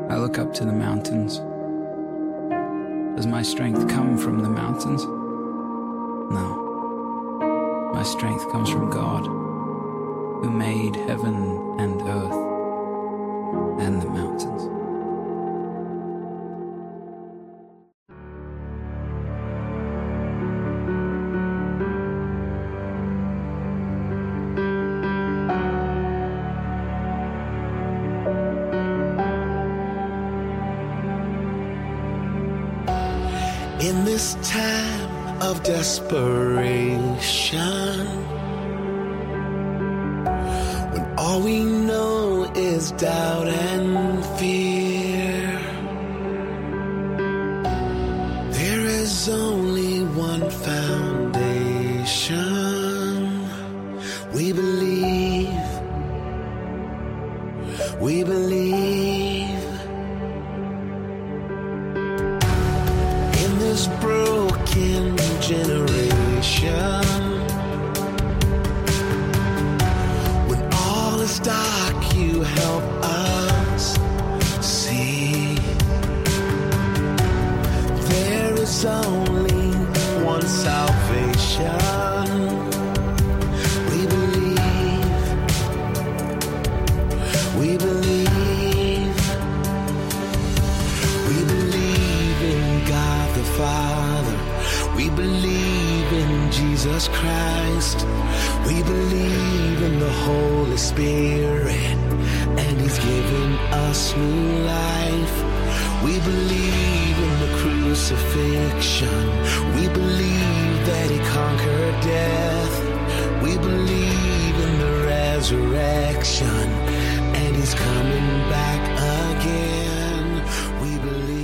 I look up to the mountains. Does my strength come from the mountains? No. My strength comes from God, who made heaven and earth and the mountains. In this time of desperation, when all we know is doubt and fear, there is only one foundation. We believe. In this broken generation, when all is dark, you help us see. There is only one salvation. We believe. We believe in God the Father. We believe in Jesus Christ. We believe in the Holy Spirit, and He's given us new life. We believe in the crucifixion. We believe that He conquered death. We believe in the resurrection, and He's coming back again. We believe.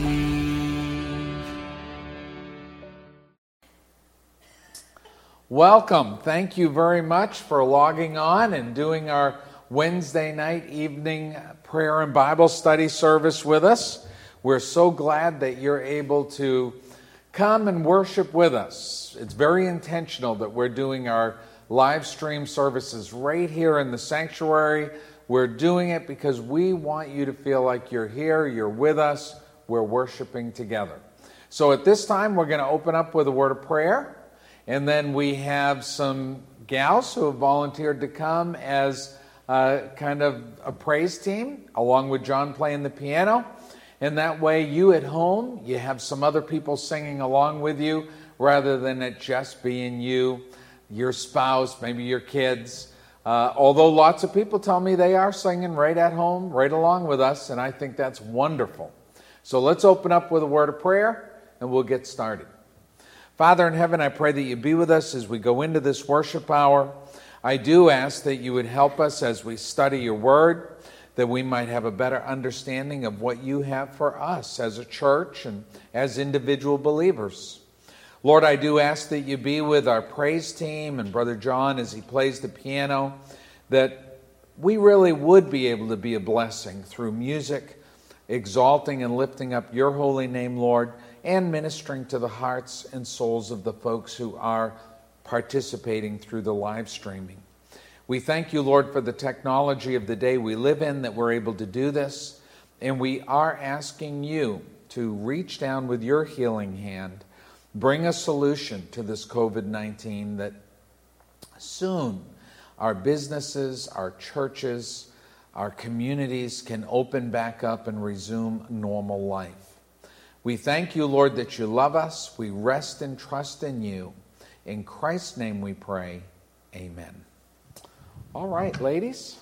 Welcome. Thank you very much for logging on and doing our Wednesday night evening prayer and Bible study service with us. We're so glad that you're able to come and worship with us. It's very intentional that we're doing our live stream services right here in the sanctuary. We're doing it because we want you to feel like you're here, you're with us, we're worshiping together. So at this time, we're going to open up with a word of prayer, and then we have some gals who have volunteered to come as kind of a praise team, along with John playing the piano. And that way, you at home, you have some other people singing along with you, rather than it just being you, your spouse, maybe your kids. Although lots of people tell me they are singing right at home, right along with us, and I think that's wonderful. So let's open up with a word of prayer, and we'll get started. Father in heaven, I pray that you be with us as we go into this worship hour. I do ask that you would help us as we study your word, that we might have a better understanding of what you have for us as a church and as individual believers. Lord, I do ask that you be with our praise team and Brother John as he plays the piano, that we really would be able to be a blessing through music, exalting and lifting up your holy name, Lord, and ministering to the hearts and souls of the folks who are participating through the live streaming. We thank you, Lord, for the technology of the day we live in, that we're able to do this, and we are asking you to reach down with your healing hand, bring a solution to this COVID-19, that soon our businesses, our churches, our communities can open back up and resume normal life. We thank you, Lord, that you love us. We rest and trust in you. In Christ's name we pray, amen. All right, ladies.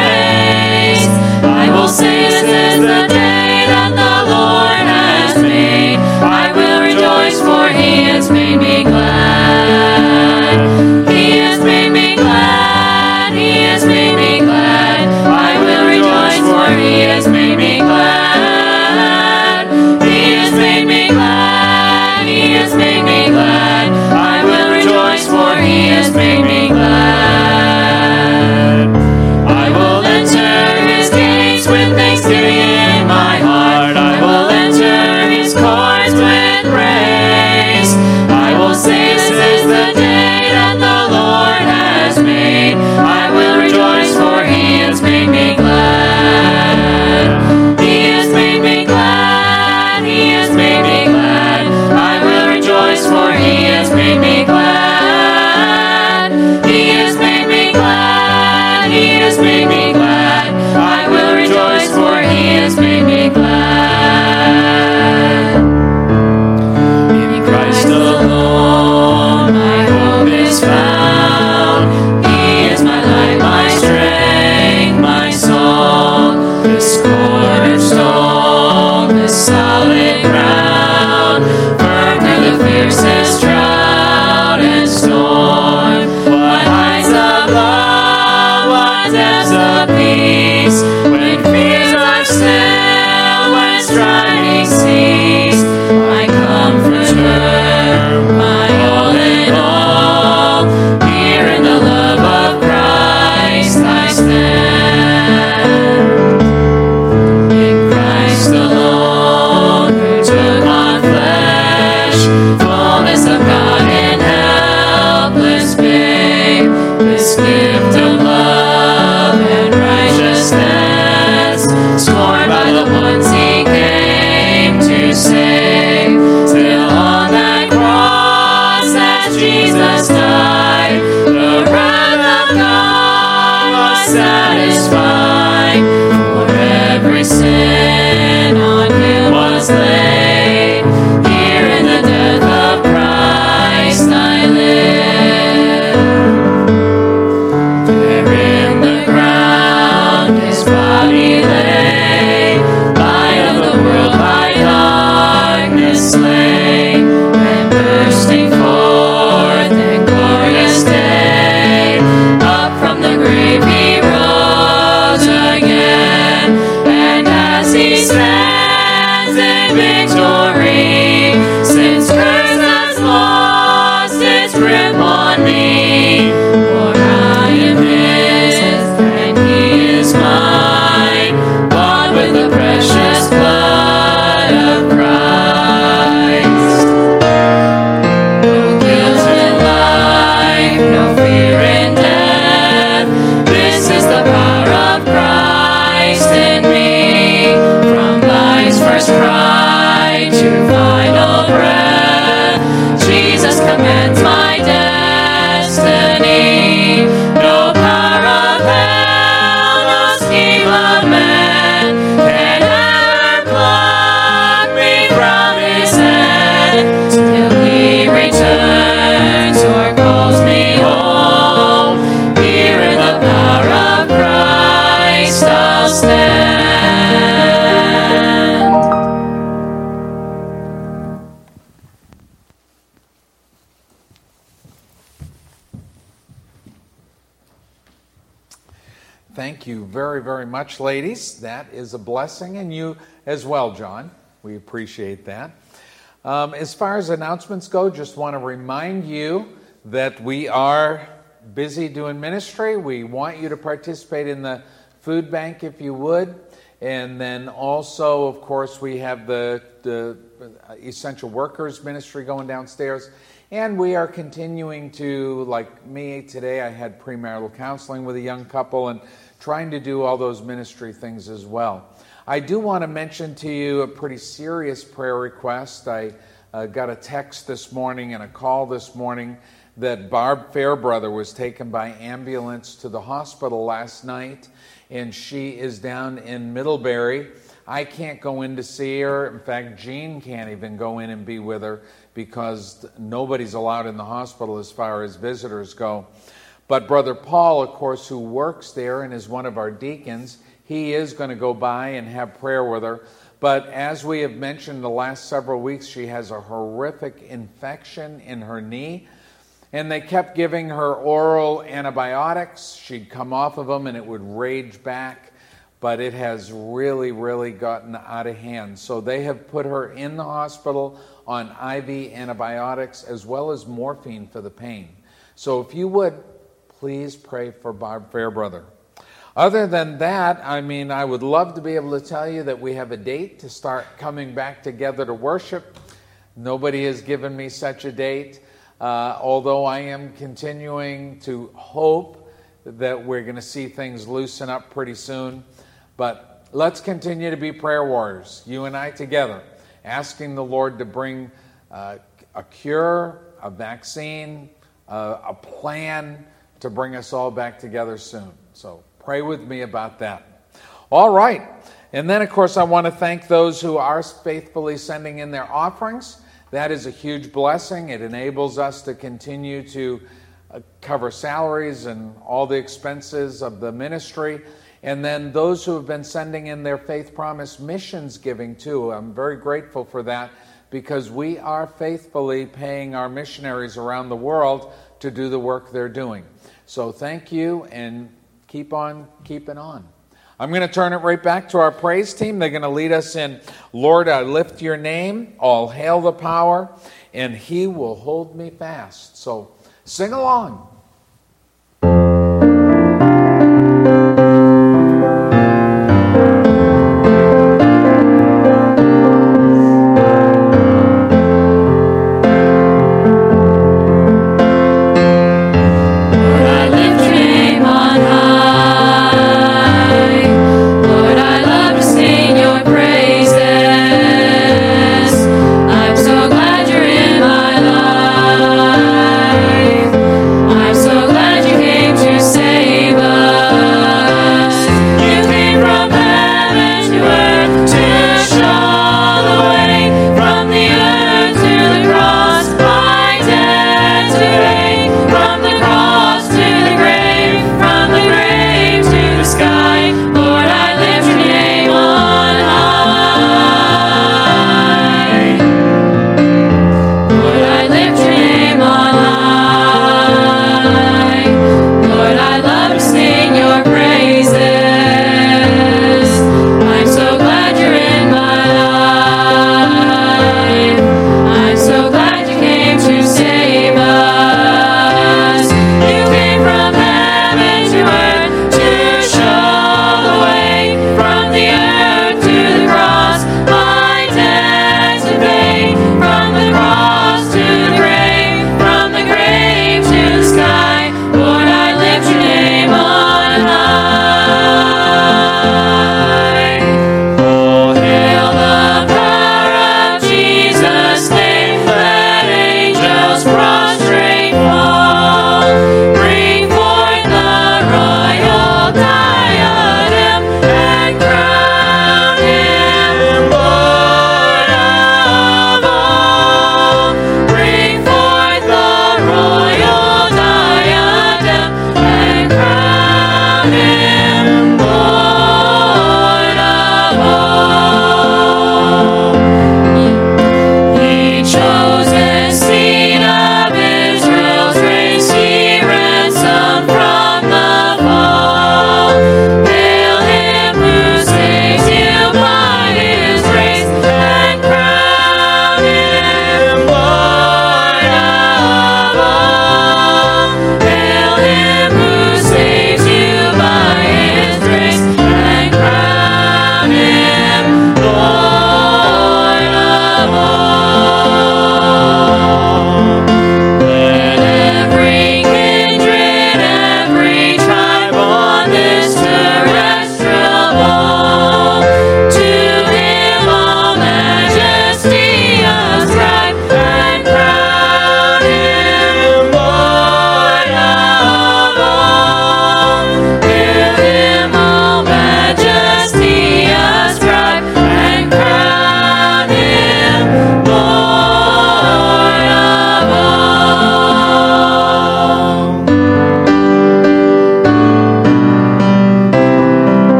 Say this is the day that the Lord has made. as Jesus died, the wrath of God was satisfied. For every sin on him was laid. Here in the death of Christ I live. There in the ground his body lay, light of the world by darkness slain, and bursting forth in glorious day, up from the grave he rose again. And as he stands in victory, since curse has lost its grip on me, for I am his and he is mine, bought with the precious blood of Christ. No guilt in life, no fear in death, this is the power of Christ in me. From life's first cry to final breath, Jesus commands my destiny. No power of hell, no scheme of man can ever pluck me from his hand, till he returns or calls me home. Here in the power of Christ I'll stand. Thank you very, very much, ladies. That is a blessing, and you as well, John. We appreciate that. As far as announcements go, just want to remind you that we are busy doing ministry. We want you to participate in the food bank if you would. And then also, of course, we have the essential workers ministry going downstairs. And we are continuing to, like me today, I had premarital counseling with a young couple and trying to do all those ministry things as well. I do want to mention to you a pretty serious prayer request. I got a text this morning and a call this morning that Barb Fairbrother was taken by ambulance to the hospital last night, and she is down in Middlebury. I can't go in to see her. In fact, Jean can't even go in and be with her because nobody's allowed in the hospital as far as visitors go. But Brother Paul, of course, who works there and is one of our deacons, he is going to go by and have prayer with her. But as we have mentioned the last several weeks, she has a horrific infection in her knee. And they kept giving her oral antibiotics. She'd come off of them and it would rage back. But it has really, really gotten out of hand. So they have put her in the hospital on IV antibiotics as well as morphine for the pain. So if you would, please pray for Barb Fairbrother. Other than that, I would love to be able to tell you that we have a date to start coming back together to worship. Nobody has given me such a date, although I am continuing to hope that we're going to see things loosen up pretty soon. But let's continue to be prayer warriors, you and I together, asking the Lord to bring a cure, a vaccine, a plan to bring us all back together soon. So pray with me about that. All right. And then, of course, I want to thank those who are faithfully sending in their offerings. That is a huge blessing. It enables us to continue to cover salaries and all the expenses of the ministry. And then those who have been sending in their Faith Promise missions giving too. I'm very grateful for that because we are faithfully paying our missionaries around the world to do the work they're doing. So thank you, and keep on keeping on. I'm going to turn it right back to our praise team. They're going to lead us in, Lord, I lift your name, all hail the power, and he will hold me fast. So sing along. I'm so glad you're in my life.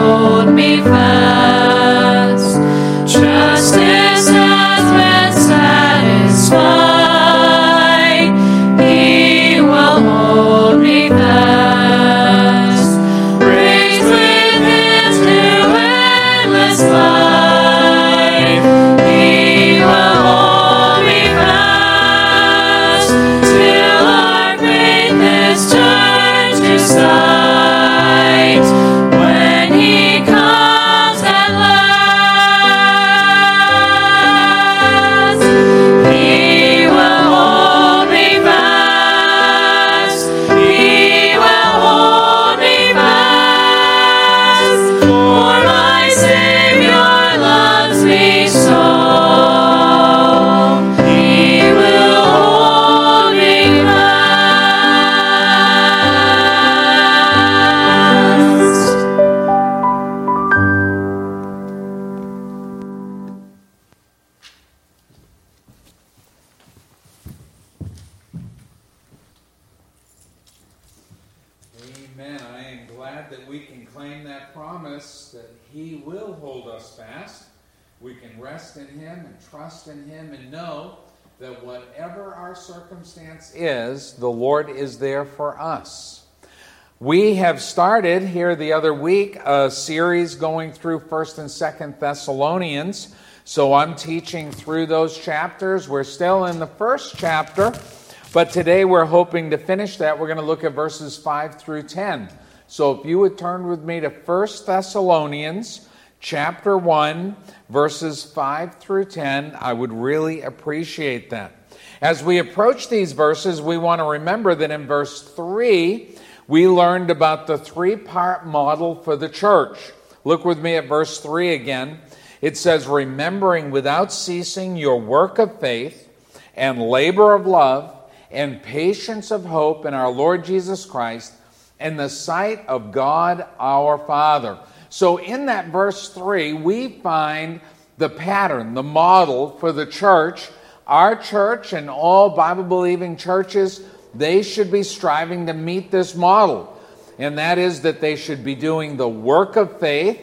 hold me fast. Justice has been satisfied. He will hold me fast. Raised with His new endless life, He will hold me fast till our faith is turned to sight. When He comes at last, He will hold me fast. He will hold me fast. For my Savior loves me so. He will hold me fast. Amen. I am glad that we can claim that promise that He will hold us fast. We can rest in Him and trust in Him and know that whatever our circumstance is, the Lord is there for us. We have started here the other week a series going through 1st and 2nd Thessalonians. So I'm teaching through those chapters. We're still in the first chapter, but today we're hoping to finish that. We're going to look at verses 5 through 10. So if you would turn with me to 1 Thessalonians chapter 1, verses 5 through 10, I would really appreciate that. As we approach these verses, we want to remember that in verse 3, we learned about the three-part model for the church. Look with me at verse 3 again. It says, remembering without ceasing your work of faith and labor of love and patience of hope in our Lord Jesus Christ in the sight of God our Father. So in that verse 3, we find the pattern, the model for the church. Our church and all Bible-believing churches, they should be striving to meet this model. And that is that they should be doing the work of faith,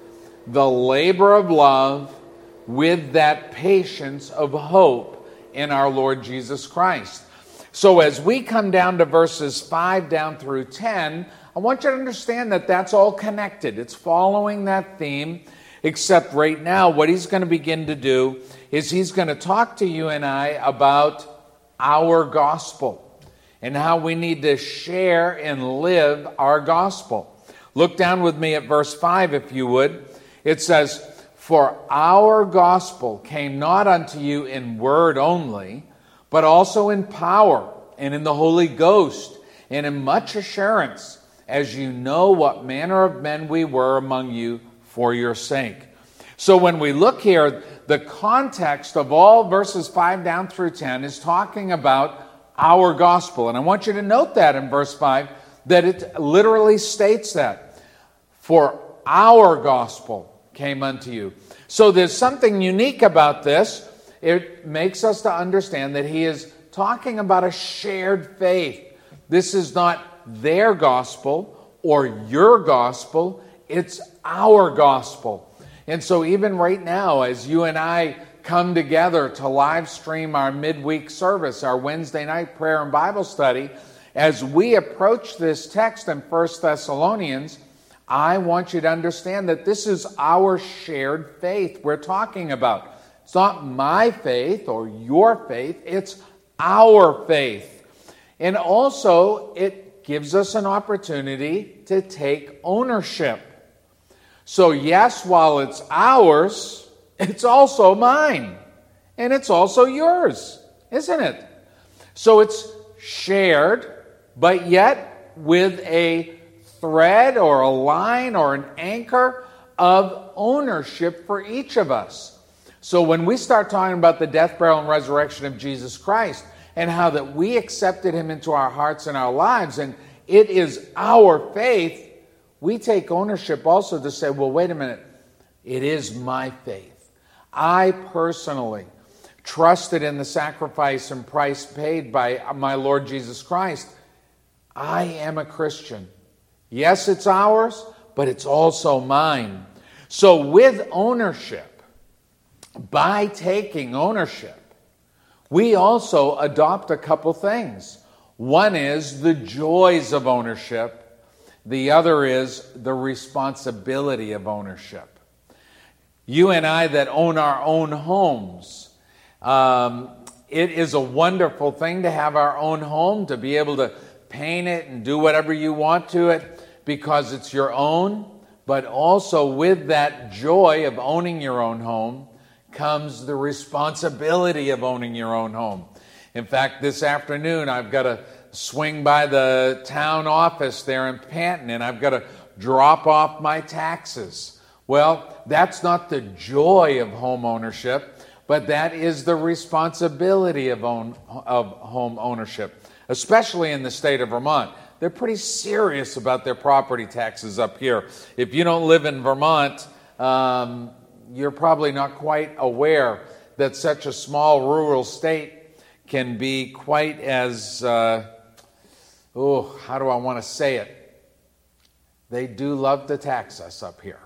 the labor of love, with that patience of hope in our Lord Jesus Christ. So as we come down to verses 5 down through 10, I want you to understand that that's all connected. It's following that theme, except right now what he's going to begin to do is he's going to talk to you and I about our gospel and how we need to share and live our gospel. Look down with me at verse 5 if you would. It says, for our gospel came not unto you in word only, but also in power and in the Holy Ghost and in much assurance, as you know what manner of men we were among you for your sake. So when we look here, the context of all verses 5 down through 10 is talking about our gospel. And I want you to note that in verse 5, that it literally states that. For our gospel came unto you. So there's something unique about this. It makes us to understand that he is talking about a shared faith. This is not their gospel or your gospel. It's our gospel. And so even right now, as you and I come together to live stream our midweek service, our Wednesday night prayer and Bible study, as we approach this text in 1 Thessalonians, I want you to understand that this is our shared faith we're talking about. It's not my faith or your faith, it's our faith. And also, it gives us an opportunity to take ownership. So yes, while it's ours, it's also mine. And it's also yours, isn't it? So it's shared, but yet with a thread or a line or an anchor of ownership for each of us. So when we start talking about the death, burial, and resurrection of Jesus Christ and how that we accepted him into our hearts and our lives, and it is our faith, we take ownership also to say, well, wait a minute, it is my faith. I personally trusted in the sacrifice and price paid by my Lord Jesus Christ. I am a Christian. Yes, it's ours, but it's also mine. So with ownership, by taking ownership, we also adopt a couple things. One is the joys of ownership. The other is the responsibility of ownership. You and I that own our own homes, it is a wonderful thing to have our own home, to be able to paint it and do whatever you want to it because it's your own. But also with that joy of owning your own home comes the responsibility of owning your own home. In fact, this afternoon I've got to swing by the town office there in Panton and I've got to drop off my taxes. Well, that's not the joy of home ownership, but that is the responsibility of home ownership, especially in the state of Vermont. They're pretty serious about their property taxes up here. If you don't live in Vermont, you're probably not quite aware that such a small rural state can be quite as, how do I want to say it? They do love to tax us up here.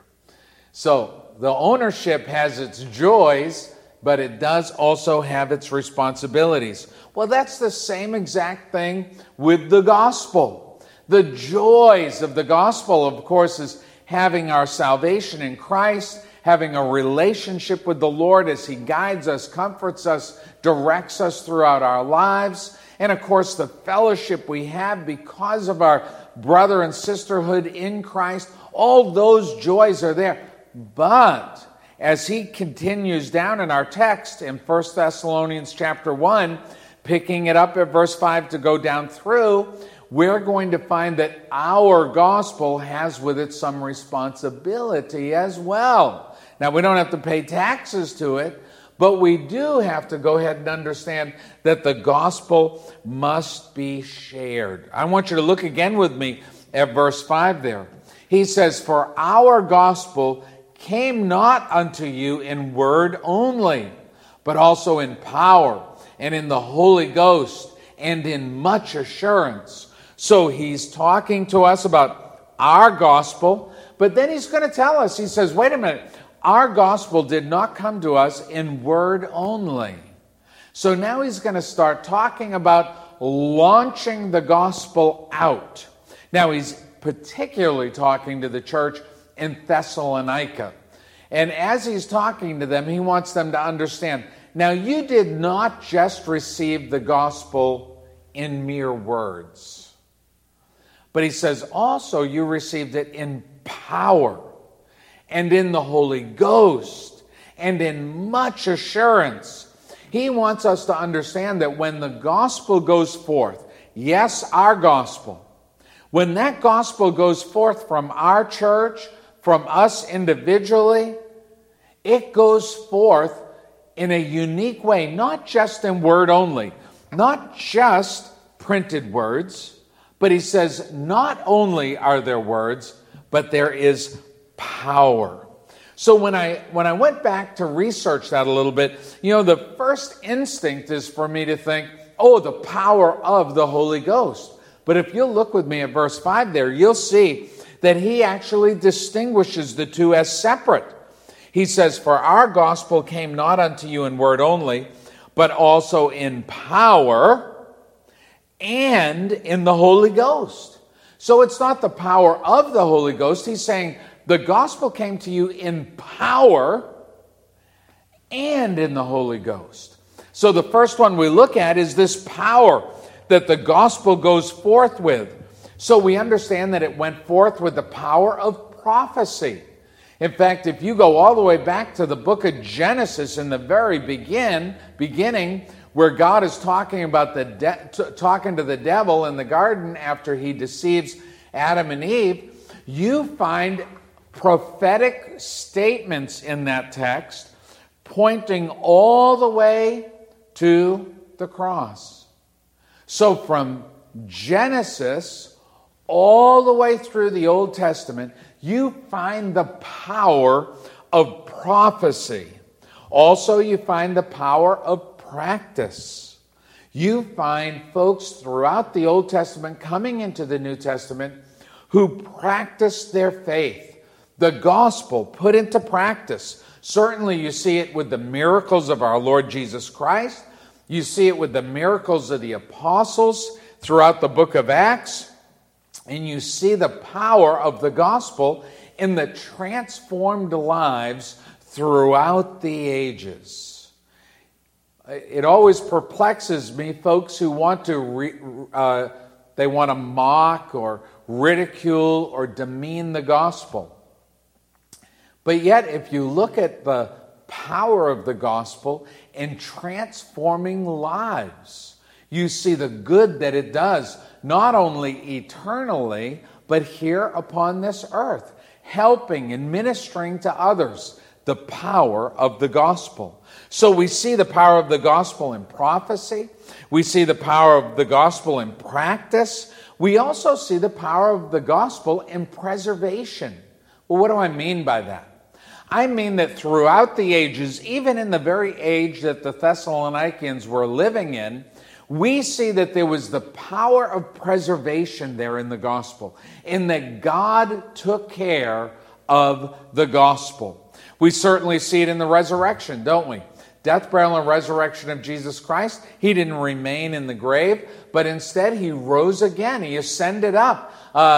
So the ownership has its joys, but it does also have its responsibilities. Well, that's the same exact thing with the gospel. The joys of the gospel, of course, is having our salvation in Christ, having a relationship with the Lord as He guides us, comforts us, directs us throughout our lives, and of course the fellowship we have because of our brother and sisterhood in Christ. All those joys are there. But as he continues down in our text in 1 Thessalonians chapter 1, picking it up at verse 5 to go down through, we're going to find that our gospel has with it some responsibility as well. Now, we don't have to pay taxes to it, but we do have to go ahead and understand that the gospel must be shared. I want you to look again with me at verse 5 there. He says, "For our gospel came not unto you in word only, but also in power and in the Holy Ghost and in much assurance." So he's talking to us about our gospel, but then he's going to tell us, he says, wait a minute, our gospel did not come to us in word only. So now he's going to start talking about launching the gospel out. Now he's particularly talking to the church in Thessalonica. And as he's talking to them, he wants them to understand, now you did not just receive the gospel in mere words. But he says also you received it in power and in the Holy Ghost and in much assurance. He wants us to understand that when the gospel goes forth, yes, our gospel, when that gospel goes forth from our church, from us individually, it goes forth in a unique way, not just in word only, not just printed words, but he says not only are there words, but there is power. So when I went back to research that a little bit, the first instinct is for me to think, oh, the power of the Holy Ghost. But if you'll look with me at verse 5 there, you'll see that he actually distinguishes the two as separate. He says, "For our gospel came not unto you in word only, but also in power and in the Holy Ghost." So it's not the power of the Holy Ghost. He's saying the gospel came to you in power and in the Holy Ghost. So the first one we look at is this power that the gospel goes forth with. So we understand that it went forth with the power of prophecy. In fact, if you go all the way back to the book of Genesis in the very beginning, where God is talking about talking to the devil in the garden after he deceives Adam and Eve, you find prophetic statements in that text pointing all the way to the cross. So from Genesis all the way through the Old Testament, you find the power of prophecy. Also, you find the power of practice. You find folks throughout the Old Testament coming into the New Testament who practiced their faith. The gospel put into practice. Certainly you see it with the miracles of our Lord Jesus Christ. You see it with the miracles of the apostles throughout the book of Acts. And you see the power of the gospel in the transformed lives throughout the ages. It always perplexes me, folks who want to they want to mock or ridicule or demean the gospel. But yet, if you look at the power of the gospel in transforming lives, you see the good that it does, not only eternally, but here upon this earth, helping and ministering to others, the power of the gospel. So we see the power of the gospel in prophecy. We see the power of the gospel in practice. We also see the power of the gospel in preservation. Well, what do I mean by that? I mean that throughout the ages, even in the very age that the Thessalonians were living in, we see that there was the power of preservation there in the gospel, in that God took care of the gospel. We certainly see it in the resurrection, don't we? Death, burial, and resurrection of Jesus Christ. He didn't remain in the grave, but instead he rose again. He ascended up.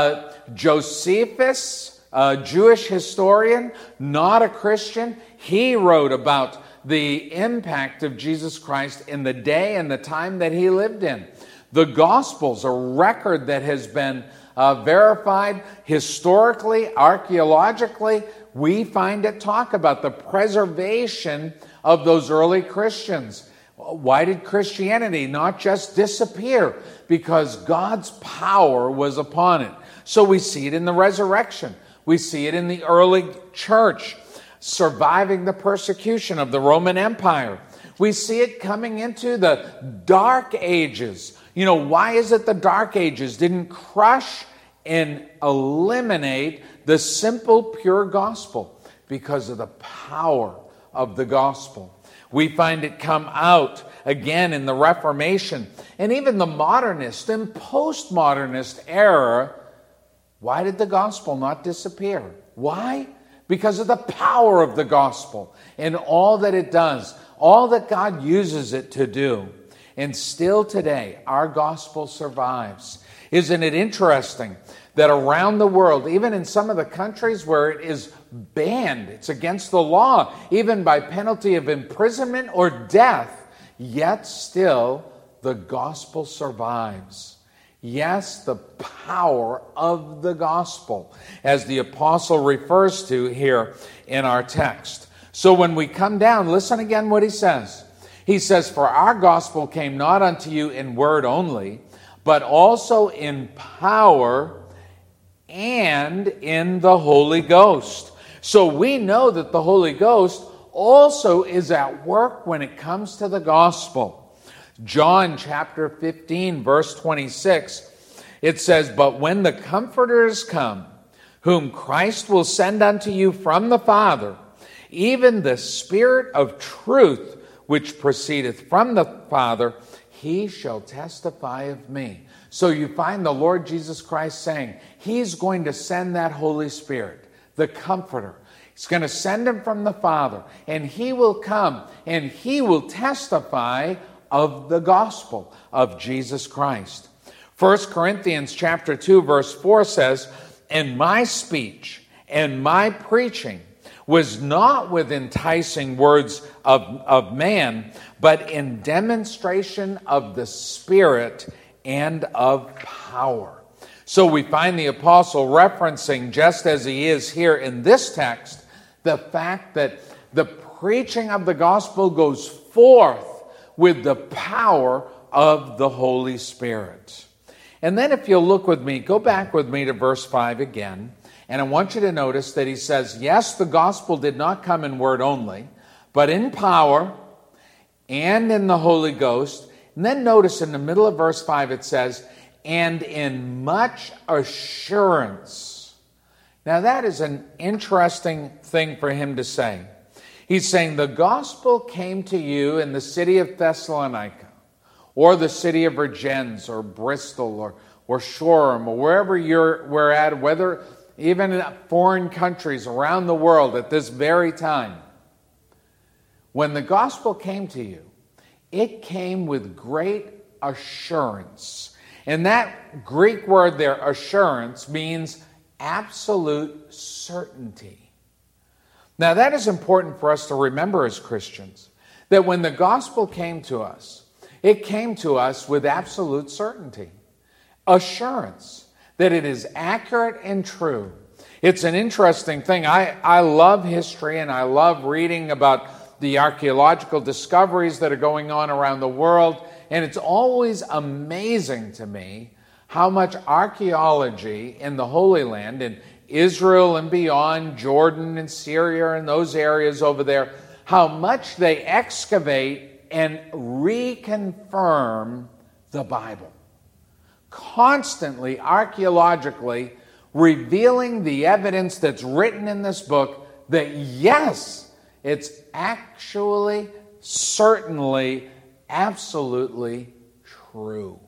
Josephus, a Jewish historian, not a Christian, he wrote about the impact of Jesus Christ in the day and the time that he lived in. The Gospels, a record that has been verified historically, archaeologically. We find it talk about the preservation of those early Christians. Why did Christianity not just disappear? Because God's power was upon it. So we see it in the resurrection. We see it in the early church, surviving the persecution of the Roman Empire. We see it coming into the Dark Ages. You know, why is it the Dark Ages didn't crush and eliminate the simple, pure gospel? Because of the power of the gospel. We find it come out again in the Reformation and even the modernist and postmodernist era. Why did the gospel not disappear? Why? Because of the power of the gospel and all that it does, all that God uses it to do. And still today, our gospel survives. Isn't it interesting that around the world, even in some of the countries where it is banned, it's against the law, even by penalty of imprisonment or death, yet still the gospel survives. Yes, the power of the gospel, as the apostle refers to here in our text. So when we come down, listen again what he says. He says, "For our gospel came not unto you in word only, but also in power and in the Holy Ghost." So we know that the Holy Ghost also is at work when it comes to the gospel. John chapter 15, verse 26, it says, "But when the Comforter is come, whom Christ will send unto you from the Father, even the Spirit of truth, which proceedeth from the Father, he shall testify of me." So you find the Lord Jesus Christ saying, he's going to send that Holy Spirit, the Comforter. He's going to send him from the Father, and he will come, and he will testify of the gospel of Jesus Christ. 1 Corinthians chapter 2, verse 4 says, "And my speech and my preaching was not with enticing words of man, but in demonstration of the Spirit and of power." So we find the apostle referencing, just as he is here in this text, the fact that the preaching of the gospel goes forth with the power of the Holy Spirit. And then if you'll look with me, go back with me to verse 5 again, and I want you to notice that he says, yes, the gospel did not come in word only, but in power and in the Holy Ghost. And then notice in the middle of verse 5 it says, "and in much assurance." Now that is an interesting thing for him to say. He's saying the gospel came to you in the city of Thessalonica, or the city of Vergennes, or Bristol, or or Shoreham or wherever we're at, whether even in foreign countries around the world at this very time, when the gospel came to you, it came with great assurance. And that Greek word there, assurance, means absolute certainty. Now that is important for us to remember as Christians, that when the gospel came to us, it came to us with absolute certainty. Assurance that it is accurate and true. It's an interesting thing. I love history and I love reading about the archaeological discoveries that are going on around the world, and it's always amazing to me how much archaeology in the Holy Land, in Israel and beyond, Jordan and Syria and those areas over there, how much they excavate and reconfirm the Bible. Constantly, archaeologically, revealing the evidence that's written in this book that yes, it's actually, certainly, absolutely true.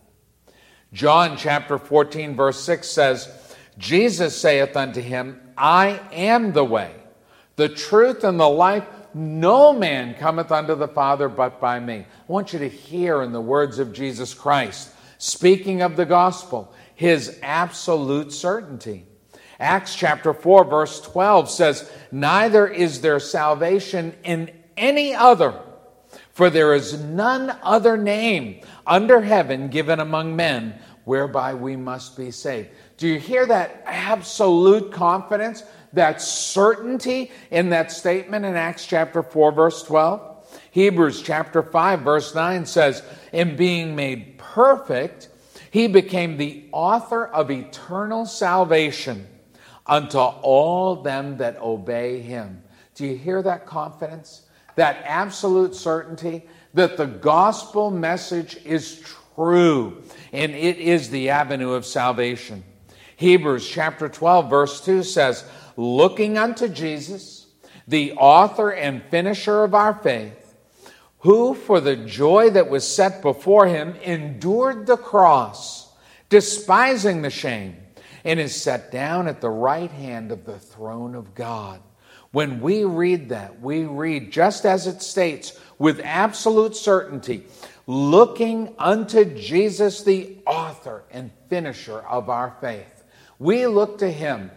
John chapter 14 verse 6 says, Jesus saith unto him, I am the way, the truth, and the life. No man cometh unto the Father but by me. I want you to hear in the words of Jesus Christ, speaking of the gospel, his absolute certainty. Acts chapter 4 verse 12 says, neither is there salvation in any other, for there is none other name under heaven given among men whereby we must be saved. Do you hear that absolute confidence, that certainty in that statement in Acts chapter 4 verse 12? Hebrews chapter 5 verse 9 says, in being made perfect, he became the author of eternal salvation unto all them that obey him. Do you hear that confidence? That absolute certainty that the gospel message is true and it is the avenue of salvation. Hebrews chapter 12 verse 2 says, looking unto Jesus, the author and finisher of our faith, who for the joy that was set before him endured the cross, despising the shame, and is set down at the right hand of the throne of God. When we read that, we read, just as it states, with absolute certainty, looking unto Jesus, the author and finisher of our faith. We look to him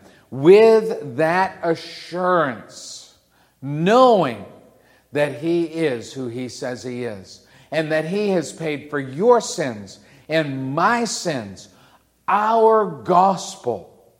with that assurance, knowing that he is who he says he is, and that he has paid for your sins and my sins. Our gospel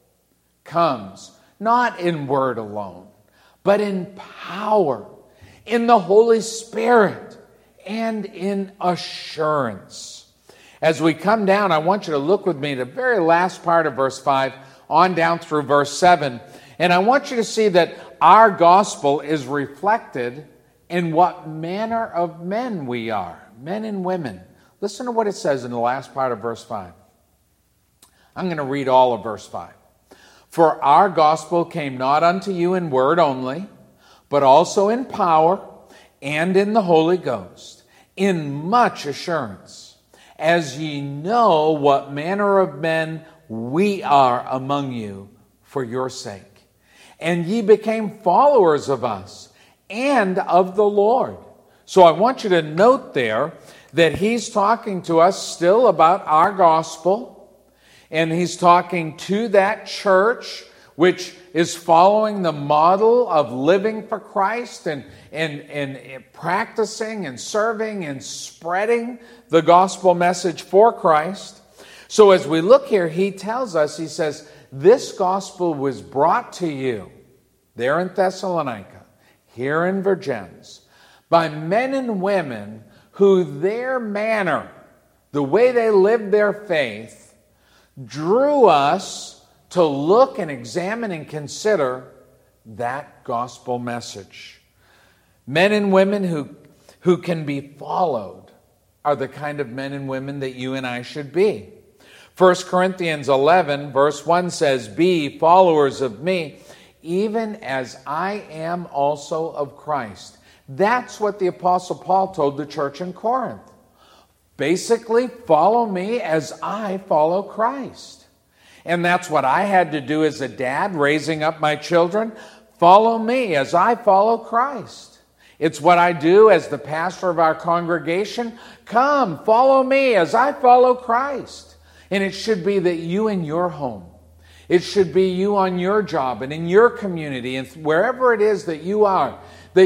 comes not in word alone, but in power, in the Holy Spirit, and in assurance. As we come down, I want you to look with me to the very last part of verse 5, on down through verse 7, and I want you to see that our gospel is reflected in what manner of men we are, men and women. Listen to what it says in the last part of verse 5. I'm going to read all of verse 5. For our gospel came not unto you in word only, but also in power and in the Holy Ghost, in much assurance, as ye know what manner of men we are among you for your sake. And ye became followers of us and of the Lord. So I want you to note there that he's talking to us still about our gospel. And he's talking to that church which is following the model of living for Christ and practicing and serving and spreading the gospel message for Christ. So as we look here, he tells us, he says, this gospel was brought to you there in Thessalonica, here in Virgens, by men and women who their manner, the way they lived their faith, drew us to look and examine and consider that gospel message. Men and women who can be followed are the kind of men and women that you and I should be. 1 Corinthians 11 verse 1 says, be followers of me, even as I am also of Christ. That's what the Apostle Paul told the church in Corinth. Basically, follow me as I follow Christ. And that's what I had to do as a dad raising up my children. Follow me as I follow Christ. It's what I do as the pastor of our congregation. Come, follow me as I follow Christ. And it should be that you in your home, it should be you on your job and in your community and wherever it is that you are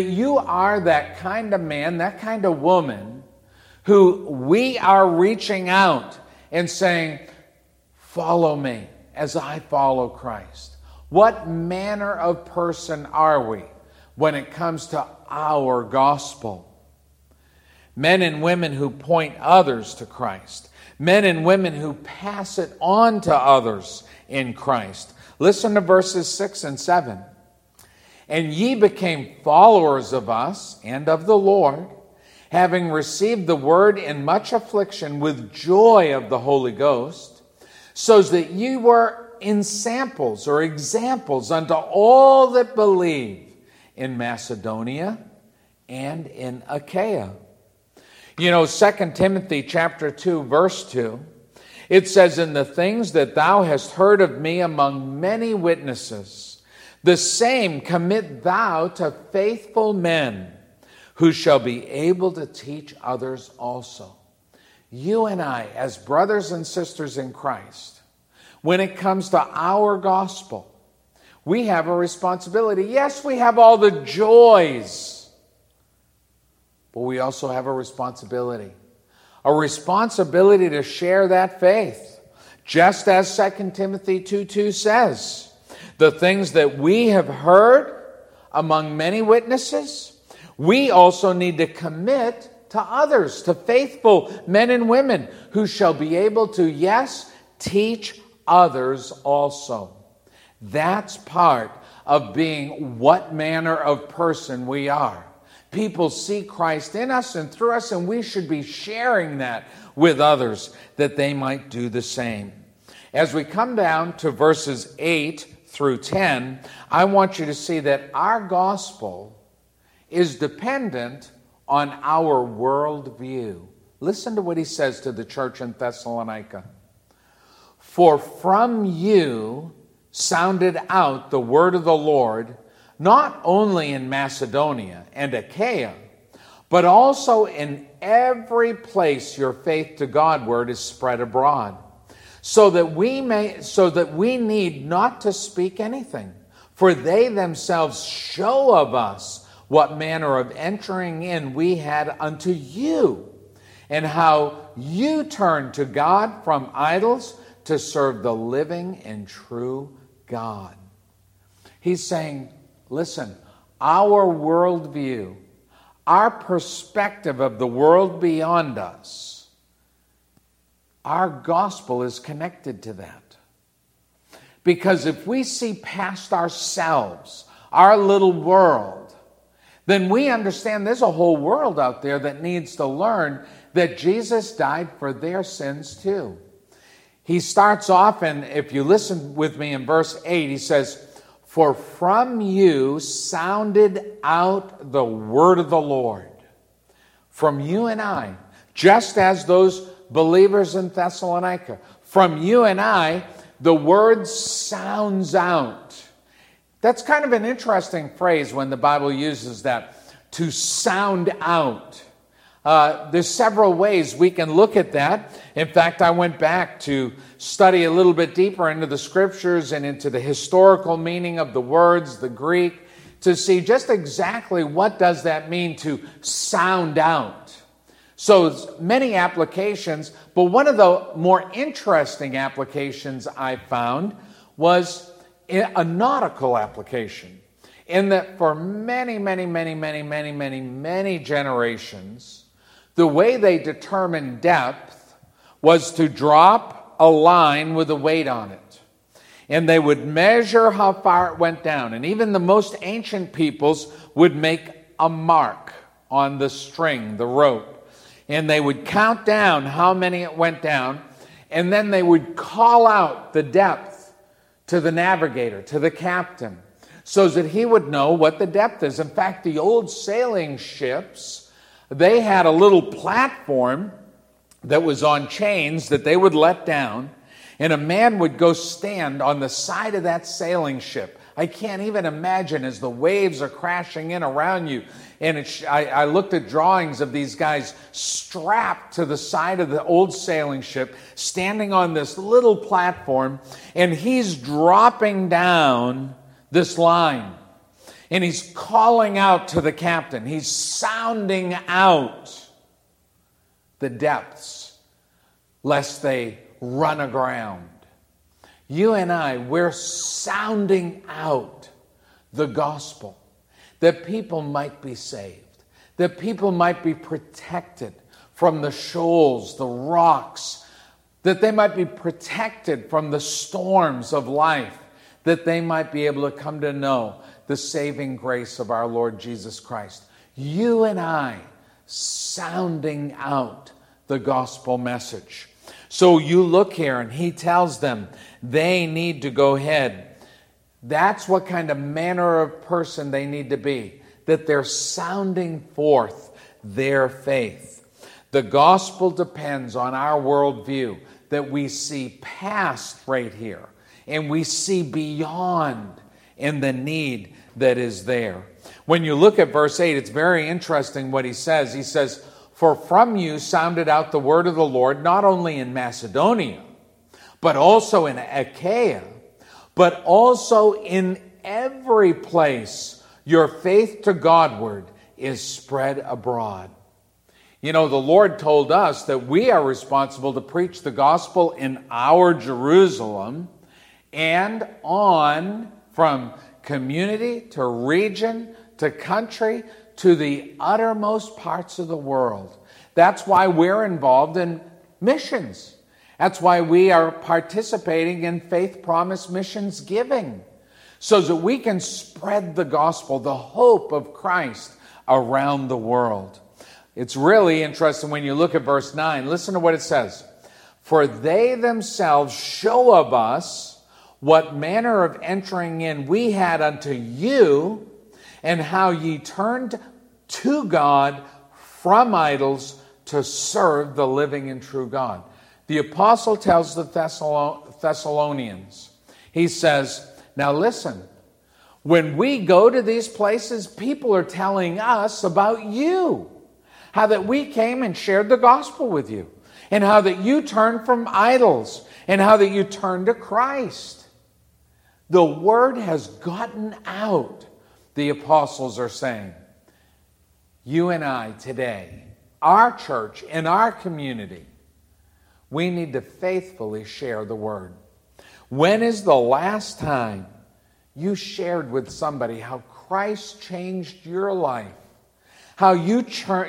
that kind of man, that kind of woman who we are reaching out and saying, follow me as I follow Christ. What manner of person are we when it comes to our gospel? Men and women who point others to Christ. Men and women who pass it on to others in Christ. Listen to verses 6 and 7. And ye became followers of us and of the Lord, having received the word in much affliction with joy of the Holy Ghost, so that ye were in samples or examples unto all that believe in Macedonia and in Achaia. You know, 2 Timothy chapter 2, verse 2, it says, in the things that thou hast heard of me among many witnesses, the same commit thou to faithful men, who shall be able to teach others also. You and I, as brothers and sisters in Christ, when it comes to our gospel, we have a responsibility. Yes, we have all the joys, but we also have a responsibility. A responsibility to share that faith. Just as 2 Timothy 2:2 says, the things that we have heard among many witnesses, we also need to commit to others, to faithful men and women who shall be able to, yes, teach others also. That's part of being what manner of person we are. People see Christ in us and through us, and we should be sharing that with others that they might do the same. As we come down to verses 8 through 10, I want you to see that our gospel is dependent on our worldview. Listen to what he says to the church in Thessalonica. For from you sounded out the word of the Lord, not only in Macedonia and Achaia, but also in every place your faith to Godward is spread abroad, so that we need not to speak anything, for they themselves show of us what manner of entering in we had unto you, and how you turned to God from idols to serve the living and true God. He's saying, listen, our worldview, our perspective of the world beyond us, our gospel is connected to that. Because if we see past ourselves, our little world, then we understand there's a whole world out there that needs to learn that Jesus died for their sins too. He starts off, and if you listen with me in verse 8, he says, for from you sounded out the word of the Lord. From you and I, just as those believers in Thessalonica, from you and I, the word sounds out. That's kind of an interesting phrase when the Bible uses that, to sound out. There's several ways we can look at that. In fact, I went back to study a little bit deeper into the scriptures and into the historical meaning of the words, the Greek, to see just exactly what does that mean to sound out. So many applications, but one of the more interesting applications I found was a nautical application, in that for many generations, the way they determined depth was to drop a line with a weight on it. And they would measure how far it went down. And even the most ancient peoples would make a mark on the string, the rope. And they would count down how many it went down. And then they would call out the depth to the navigator, to the captain, so that he would know what the depth is. In fact, the old sailing ships, they had a little platform that was on chains that they would let down, and a man would go stand on the side of that sailing ship. I can't even imagine as the waves are crashing in around you. And I looked at drawings of these guys strapped to the side of the old sailing ship, standing on this little platform, and he's dropping down this line. And he's calling out to the captain. He's sounding out the depths, lest they run aground. You and I, we're sounding out the gospel, that people might be saved, that people might be protected from the shoals, the rocks, that they might be protected from the storms of life, that they might be able to come to know the saving grace of our Lord Jesus Christ. You and I sounding out the gospel message. So you look here and he tells them they need to go ahead. That's what kind of manner of person they need to be, that they're sounding forth their faith. The gospel depends on our worldview, that we see past right here and we see beyond in the need that is there. When you look at verse 8, it's very interesting what he says. He says, "For from you sounded out the word of the Lord, not only in Macedonia, but also in Achaia, but also in every place your faith to Godward is spread abroad." You know, the Lord told us that we are responsible to preach the gospel in our Jerusalem and on from community to region to country to the uttermost parts of the world. That's why we're involved in missions. That's why we are participating in Faith Promise Missions giving, so that we can spread the gospel, the hope of Christ, around the world. It's really interesting when you look at verse 9. Listen to what it says. "For they themselves show of us what manner of entering in we had unto you, and how ye turned to God from idols to serve the living and true God." The apostle tells the Thessalonians, he says, now listen, when we go to these places, people are telling us about you, how that we came and shared the gospel with you, and how that you turned from idols, and how that you turned to Christ. The word has gotten out, the apostles are saying. You and I today, our church, in our community, we need to faithfully share the word. When is the last time you shared with somebody how Christ changed your life? How you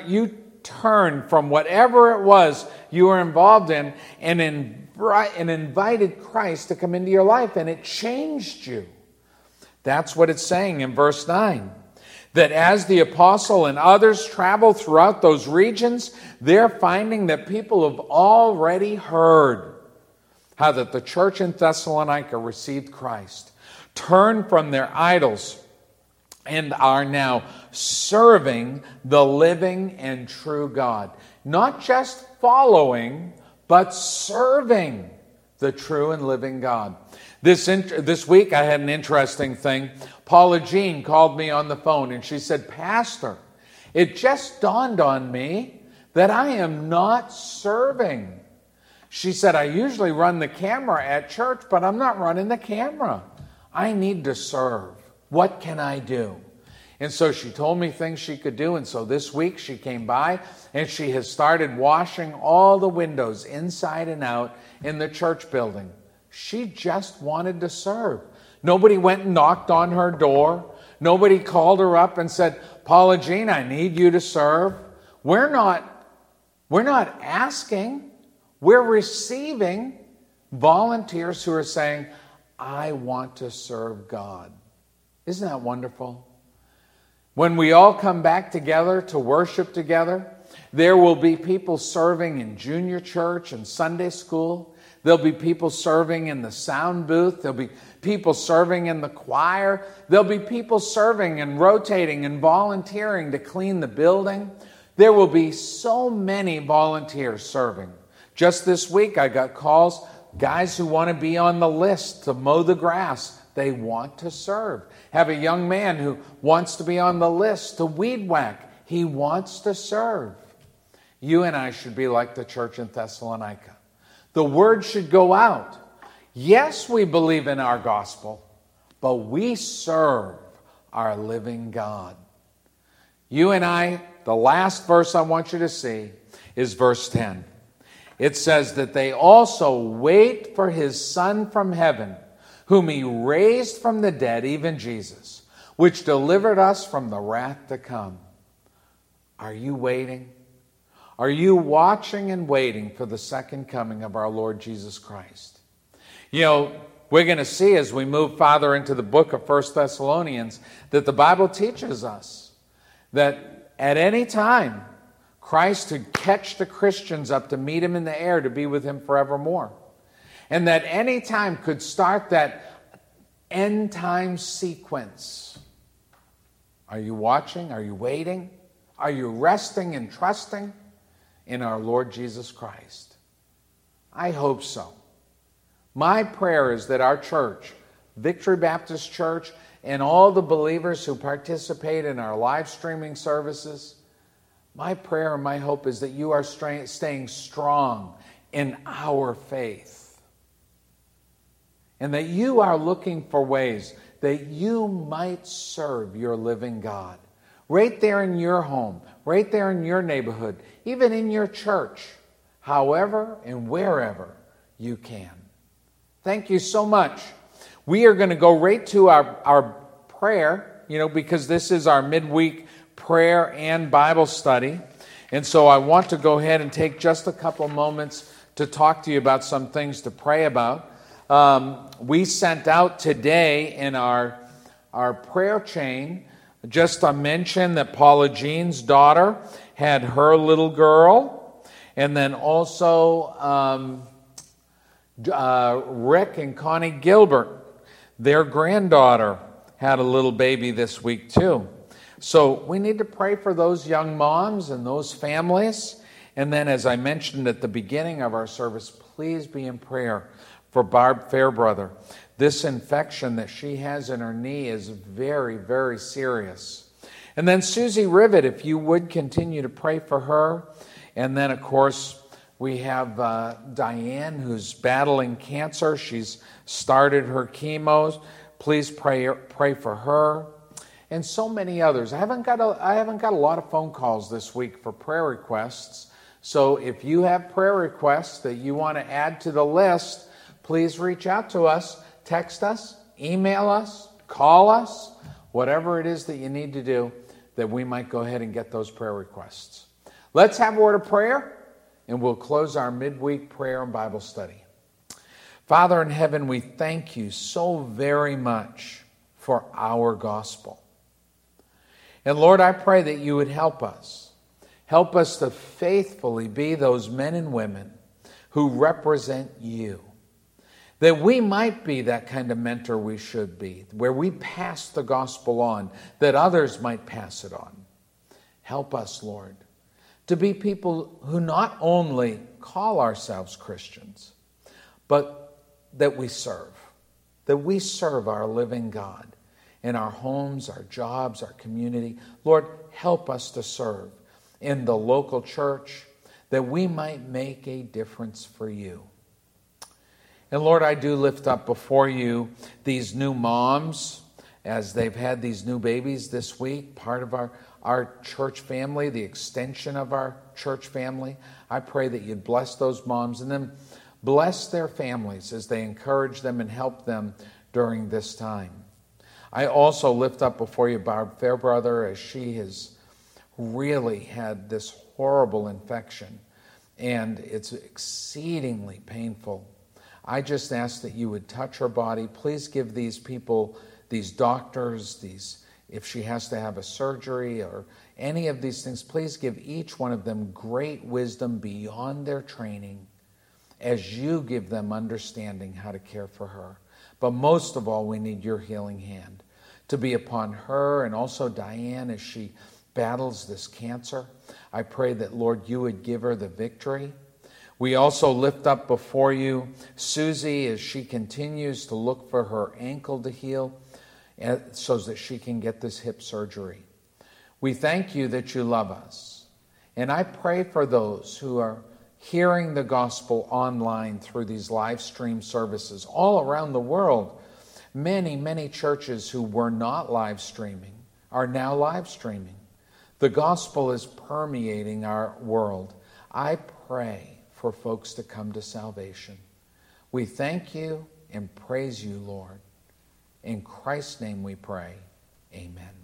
turned from whatever it was you were involved in and invited Christ to come into your life, and it changed you. That's what it's saying in verse 9. That as the apostle and others travel throughout those regions, they're finding that people have already heard how that the church in Thessalonica received Christ, turned from their idols, and are now serving the living and true God. Not just following, but serving the true and living God. This week I had an interesting thing. Paula Jean called me on the phone and she said, "Pastor, it just dawned on me that I am not serving." She said, "I usually run the camera at church, but I'm not running the camera. I need to serve. What can I do?" And so she told me things she could do. And so this week she came by and she has started washing all the windows inside and out in the church building. She just wanted to serve. Nobody went and knocked on her door. Nobody called her up and said, "Paula Jean, I need you to serve." We're not asking. We're receiving volunteers who are saying, "I want to serve God." Isn't that wonderful? When we all come back together to worship together, there will be people serving in junior church and Sunday school. There'll be people serving in the sound booth. There'll be people serving in the choir. There'll be people serving and rotating and volunteering to clean the building. There will be so many volunteers serving Just this week, I got calls, guys who want to be on the list to mow the grass. They want to serve. Have a young man who wants to be on the list to weed whack. He wants to serve. You and I should be like the church in Thessalonica. The word should go out. Yes, we believe in our gospel, but we serve our living God. You and I, the last verse I want you to see is verse 10. It says that they also wait for his Son from heaven, whom he raised from the dead, even Jesus, which delivered us from the wrath to come. Are you waiting? Are you watching and waiting for the second coming of our Lord Jesus Christ? You know, we're going to see as we move farther into the book of 1 Thessalonians that the Bible teaches us that at any time, Christ could catch the Christians up to meet him in the air to be with him forevermore. And that any time could start that end time sequence. Are you watching? Are you waiting? Are you resting and trusting in our Lord Jesus Christ? I hope so. My prayer is that our church, Victory Baptist Church, and all the believers who participate in our live streaming services, my prayer and my hope is that you are staying strong in our faith. And that you are looking for ways that you might serve your living God. Right there in your home, right there in your neighborhood, even in your church, however and wherever you can. Thank you so much. We are going to go right to our prayer, because this is our midweek prayer and Bible study. And so I want to go ahead and take just a couple moments to talk to you about some things to pray about. We sent out today in our prayer chain just a mention that Paula Jean's daughter had her little girl, and then also Rick and Connie Gilbert, their granddaughter, had a little baby this week too. So we need to pray for those young moms and those families. And then, as I mentioned at the beginning of our service, please be in prayer for Barb Fairbrother. This infection that she has in her knee is very, very serious. And then Susie Rivet, if you would continue to pray for her. And then, of course, we have Diane, who's battling cancer. She's started her chemos. Please pray for her. And so many others. I haven't got a lot of phone calls this week for prayer requests. So if you have prayer requests that you want to add to the list, please reach out to us, text us, email us, call us, whatever it is that you need to do, that we might go ahead and get those prayer requests. Let's have a word of prayer, and we'll close our midweek prayer and Bible study. Father in heaven, we thank you so very much for our gospel. And Lord, I pray that you would help us. Help us to faithfully be those men and women who represent you. That we might be that kind of mentor we should be, where we pass the gospel on, that others might pass it on. Help us, Lord, to be people who not only call ourselves Christians, but that we serve our living God in our homes, our jobs, our community. Lord, help us to serve in the local church, that we might make a difference for you. And Lord, I do lift up before you these new moms as they've had these new babies this week, part of our church family, the extension of our church family. I pray that you'd bless those moms and then bless their families as they encourage them and help them during this time. I also lift up before you Barb Fairbrother as she has really had this horrible infection and it's exceedingly painful. I just ask that you would touch her body. Please give these people, these doctors, if she has to have a surgery or any of these things, please give each one of them great wisdom beyond their training as you give them understanding how to care for her. But most of all, we need your healing hand to be upon her and also Diane as she battles this cancer. I pray that, Lord, you would give her the victory. We also lift up before you Susie as she continues to look for her ankle to heal so that she can get this hip surgery. We thank you that you love us. And I pray for those who are hearing the gospel online through these live stream services all around the world. Many, many churches who were not live streaming are now live streaming. The gospel is permeating our world. I pray for folks to come to salvation. We thank you and praise you, Lord. In Christ's name we pray. Amen.